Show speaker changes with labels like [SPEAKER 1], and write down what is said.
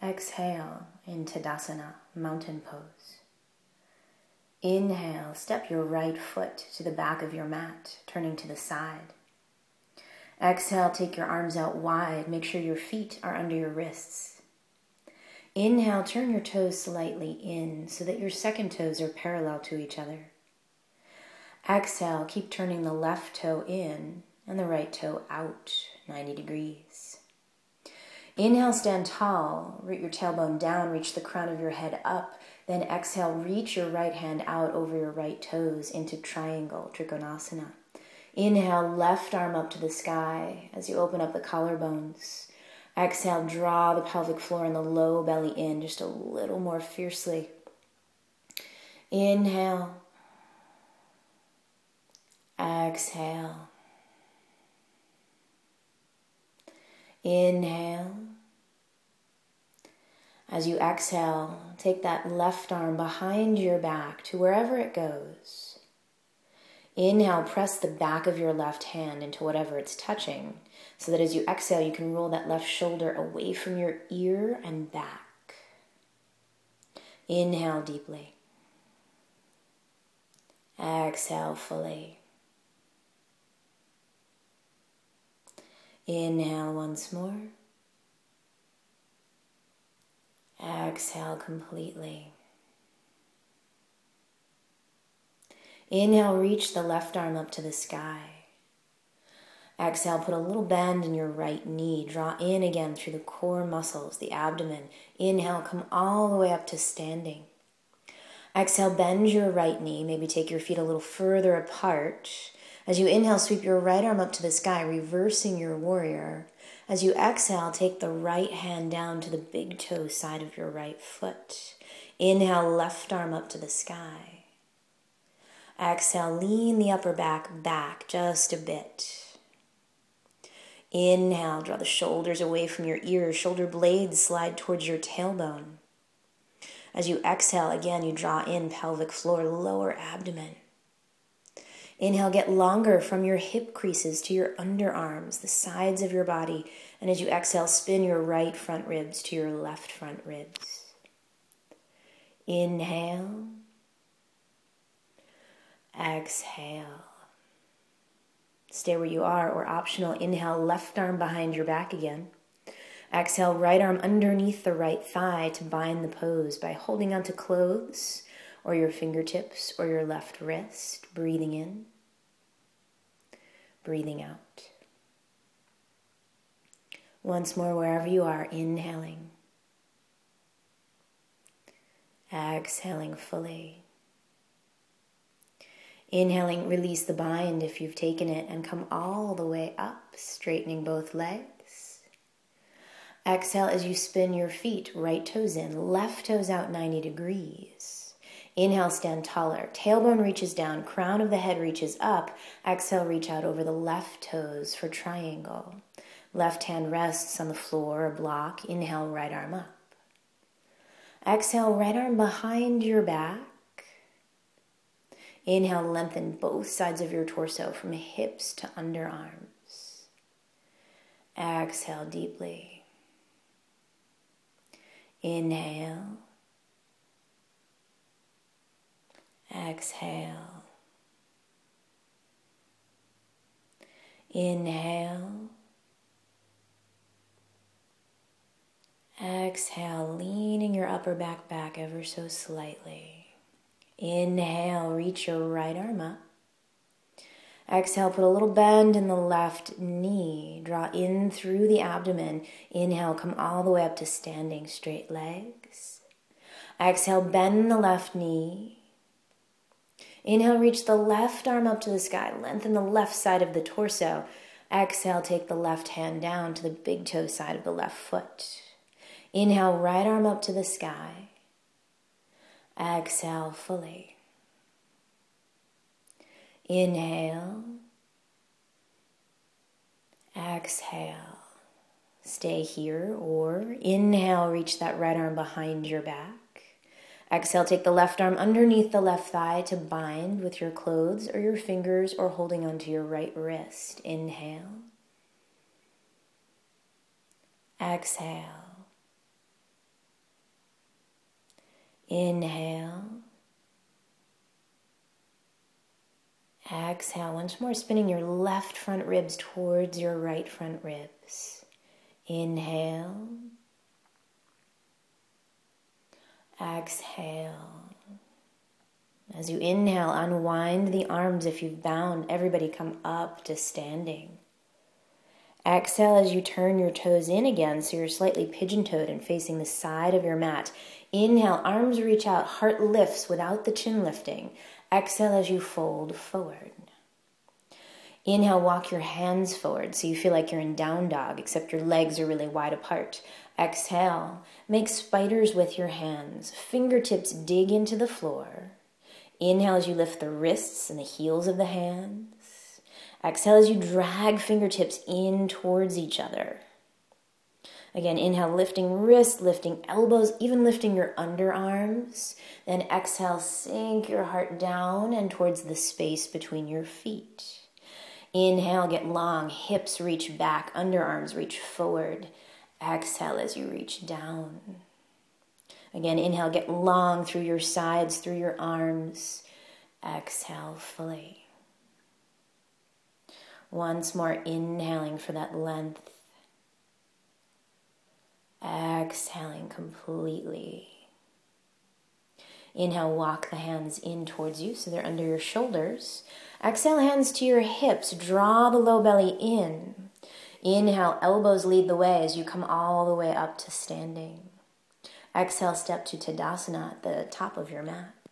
[SPEAKER 1] Exhale into Tadasana, mountain pose. Inhale, step your right foot to the back of your mat, turning to the side. Exhale, take your arms out wide. Make sure your feet are under your wrists. Inhale, turn your toes slightly in so that your second toes are parallel to each other. Exhale, keep turning the left toe in and the right toe out, 90 degrees. Inhale, stand tall, root your tailbone down, reach the crown of your head up. Then exhale, reach your right hand out over your right toes into triangle, Trikonasana. Inhale, left arm up to the sky as you open up the collarbones. Exhale, draw the pelvic floor and the low belly in just a little more fiercely. Inhale. Exhale. Inhale. As you exhale, take that left arm behind your back to wherever it goes. Inhale, press the back of your left hand into whatever it's touching, so that as you exhale, you can roll that left shoulder away from your ear and back. Inhale deeply. Exhale fully. Inhale once more. Exhale completely. Inhale, reach the left arm up to the sky. Exhale, put a little bend in your right knee. Draw in again through the core muscles, the abdomen. Inhale, come all the way up to standing. Exhale, bend your right knee. Maybe take your feet a little further apart. As you inhale, sweep your right arm up to the sky, reversing your warrior. As you exhale, take the right hand down to the big toe side of your right foot. Inhale, left arm up to the sky. Exhale, lean the upper back back just a bit. Inhale, draw the shoulders away from your ears. Shoulder blades slide towards your tailbone. As you exhale, again, you draw in pelvic floor, lower abdomen. Inhale, get longer from your hip creases to your underarms, the sides of your body. And as you exhale, spin your right front ribs to your left front ribs. Inhale. Exhale. Stay where you are, or optional, inhale, left arm behind your back again. Exhale, right arm underneath the right thigh to bind the pose by holding onto clothes or your fingertips or your left wrist. Breathing in, breathing out. Once more, wherever you are, inhaling. Exhaling fully. Inhaling, release the bind if you've taken it and come all the way up, straightening both legs. Exhale as you spin your feet, right toes in, left toes out 90 degrees. Inhale, stand taller. Tailbone reaches down, crown of the head reaches up. Exhale, reach out over the left toes for triangle. Left hand rests on the floor or block. Inhale, right arm up. Exhale, right arm behind your back. Inhale, lengthen both sides of your torso from hips to underarms. Exhale deeply. Inhale. Exhale. Inhale. Exhale, leaning your upper back ever so slightly. Inhale, reach your right arm up. Exhale, put a little bend in the left knee. Draw in through the abdomen. Inhale, come all the way up to standing, straight legs. Exhale, bend the left knee. Inhale, reach the left arm up to the sky. Lengthen the left side of the torso. Exhale, take the left hand down to the big toe side of the left foot. Inhale, right arm up to the sky. Exhale fully. Inhale. Exhale. Stay here, or inhale, reach that right arm behind your back. Exhale, take the left arm underneath the left thigh to bind with your clothes or your fingers or holding onto your right wrist. Inhale. Exhale. Inhale. Exhale. Once more, spinning your left front ribs towards your right front ribs. Inhale. Exhale. As you inhale, unwind the arms if you've bound. Everybody come up to standing. Exhale as you turn your toes in again, so you're slightly pigeon-toed and facing the side of your mat. Inhale, arms reach out, heart lifts without the chin lifting. Exhale as you fold forward. Inhale, walk your hands forward so you feel like you're in down dog, except your legs are really wide apart. Exhale, make spiders with your hands. Fingertips dig into the floor. Inhale as you lift the wrists and the heels of the hands. Exhale as you drag fingertips in towards each other. Again, inhale, lifting wrists, lifting elbows, even lifting your underarms. Then exhale, sink your heart down and towards the space between your feet. Inhale, get long, hips reach back, underarms reach forward. Exhale as you reach down. Again, inhale, get long through your sides, through your arms. Exhale fully. Once more, inhaling for that length. Exhaling completely. Inhale, walk the hands in towards you so they're under your shoulders. Exhale, hands to your hips. Draw the low belly in. Inhale, elbows lead the way as you come all the way up to standing. Exhale, step to Tadasana at the top of your mat.